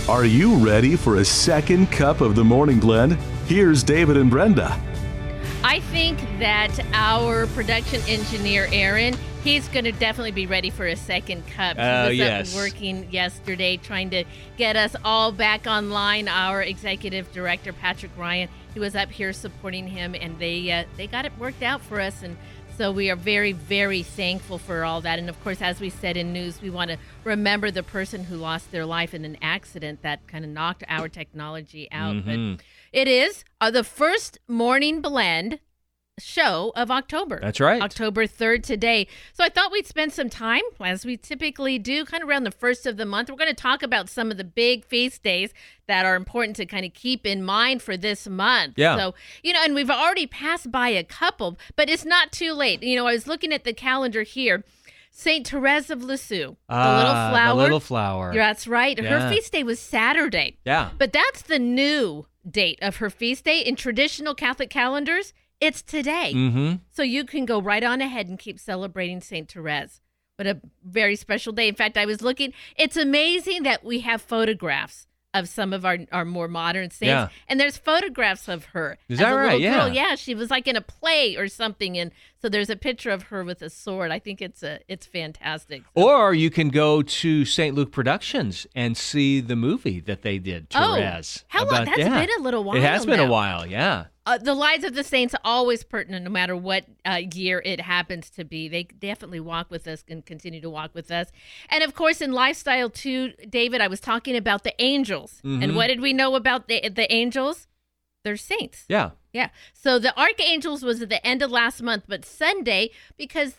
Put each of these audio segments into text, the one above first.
Are you ready for a second cup of the Morning Blend? Here's David and Brenda. I think that our production engineer, Aaron, he's going to definitely be ready for a second cup. He was up working yesterday trying to get us all back online. Our executive director, Patrick Ryan, he was up here supporting him, and they got it worked out for us. And so we are very, very thankful for all that. And, of course, as we said in news, we want to remember the person who lost their life in an accident that kind of knocked our technology out. Mm-hmm. But it is the first Morning Blend show of October. That's right. October 3rd today. So I thought we'd spend some time, as we typically do, kind of around the first of the month. We're going to talk about some of the big feast days that are important to kind of keep in mind for this month. Yeah. So, and we've already passed by a couple, but it's not too late. I was looking at the calendar here. St. Therese of Lisieux, the little flower. The little flower. That's right. Yeah. Her feast day was Saturday. Yeah. But that's the new date of her feast day. In traditional Catholic calendars, it's today. Mm-hmm. So you can go right on ahead and keep celebrating St. Therese. What a very special day. In fact, I was looking. It's amazing that we have photographs of some of our more modern saints. Yeah. And there's photographs of her. Is that as a right? little Yeah. girl. Yeah, she was like in a play or something. And so there's a picture of her with a sword. I think it's fantastic. So. Or you can go to St. Luke Productions and see the movie that they did, Therese. Oh, how long? That's been a little while. It has been now. a while, yeah. The Lives of the Saints are always pertinent no matter what year it happens to be. They definitely walk with us and continue to walk with us. And, of course, in lifestyle, too, David, I was talking about the angels. Mm-hmm. And what did we know about the angels? They're saints. Yeah. Yeah. So the archangels was at the end of last month, but Sunday, because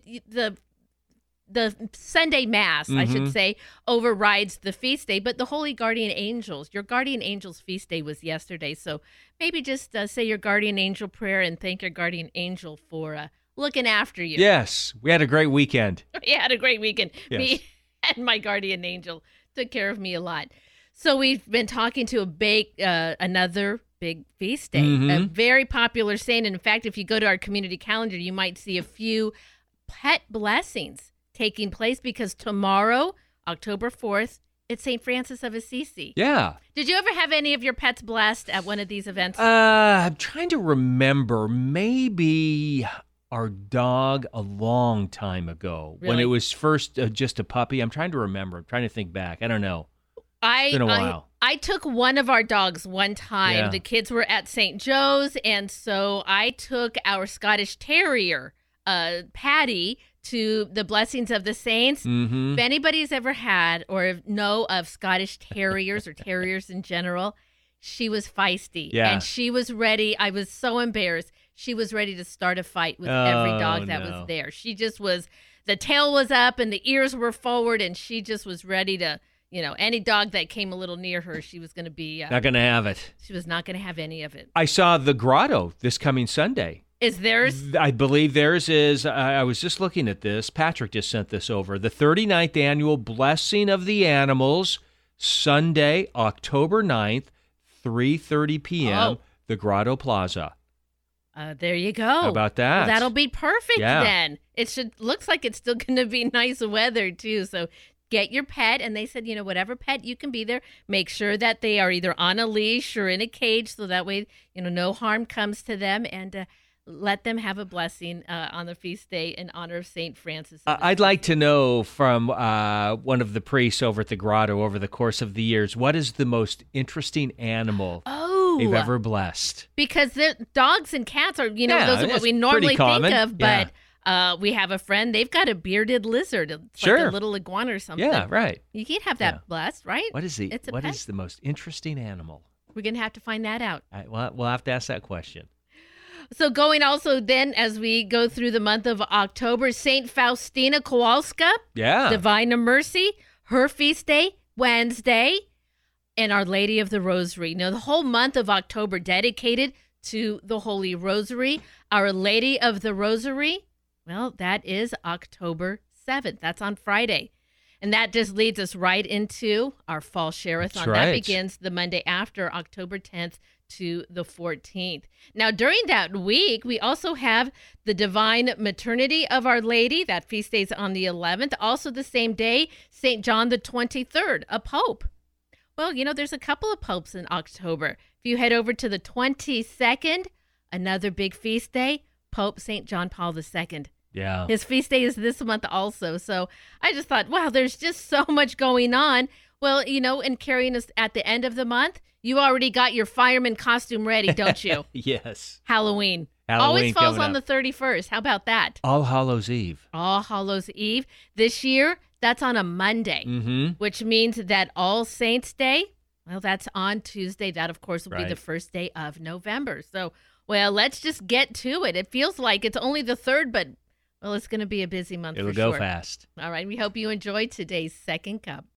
the Sunday Mass, I should say, overrides the feast day. But the Holy Guardian Angels, your Guardian Angels feast day was yesterday. So maybe just say your Guardian Angel prayer and thank your Guardian Angel for looking after you. Yes. We had a great weekend. We had a great weekend. Yes. Me and my Guardian Angel took care of me a lot. So we've been talking to another big feast day, a very popular saint. And in fact, if you go to our community calendar, you might see a few pet blessings taking place because tomorrow, October 4th, it's St. Francis of Assisi. Yeah. Did you ever have any of your pets blessed at one of these events? I'm trying to remember. Maybe our dog a long time ago when Really? it was first just a puppy. I'm trying to remember. I'm trying to think back. I don't know. It's been a while. I took one of our dogs one time. Yeah. The kids were at St. Joe's, and so I took our Scottish Terrier, Patty, to the Blessings of the Saints. Mm-hmm. If anybody's ever had or know of Scottish Terriers or terriers in general, she was feisty. Yeah. And she was ready. I was so embarrassed. She was ready to start a fight with every dog that was there. She just was, the tail was up and the ears were forward, and she just was ready to, any dog that came a little near her, she was going to be. Not going to have it. She was not going to have any of it. I saw the Grotto this coming Sunday. Is theirs? I believe theirs is, I was just looking at this. Patrick just sent this over. The 39th annual Blessing of the Animals, Sunday, October 9th, 3:30 p.m., the Grotto Plaza. There you go. How about that? Well, that'll be perfect Yeah. then. Looks like it's still going to be nice weather too. So get your pet, and they said, whatever pet you can be there, make sure that they are either on a leash or in a cage, so that way, no harm comes to them, and let them have a blessing on the feast day in honor of St. Francis. I'd like to know from one of the priests over at the Grotto over the course of the years, what is the most interesting animal they've ever blessed? Because the dogs and cats are, those are what that's we normally pretty common. think of, but we have a friend, they've got a bearded lizard. It's like a little iguana or something. Yeah, right. You can't have that blessed, right? What is It's a pet. is the most interesting animal? We're going to have to find that out. We'll have to ask that question. So going also then as we go through the month of October, St. Faustina Kowalska, Divine Mercy, her feast day, Wednesday, and Our Lady of the Rosary. Now, the whole month of October dedicated to the Holy Rosary. Our Lady of the Rosary, well, that is October 7th. That's on Friday. And that just leads us right into our fall Sherathon. That's right. That begins the Monday after October 10th to the 14th. Now, during that week, we also have the Divine Maternity of Our Lady. That feast day is on the 11th. Also the same day, St. John the 23rd, a pope. Well, there's a couple of popes in October. If you head over to the 22nd, another big feast day, Pope St. John Paul II. Yeah. His feast day is this month also. So I just thought, wow, there's just so much going on. Well, and carrying us at the end of the month, you already got your fireman costume ready, don't you? Yes. Halloween always falls on the 31st. How about that? All Hallows Eve. All Hallows Eve. This year, that's on a Monday, which means that All Saints Day, well, that's on Tuesday. That, of course, will be the first day of November. So, well, let's just get to it. It feels like it's only the 3rd, but, well, it's going to be a busy month for sure. It'll go fast. All right. We hope you enjoyed today's Second Cup.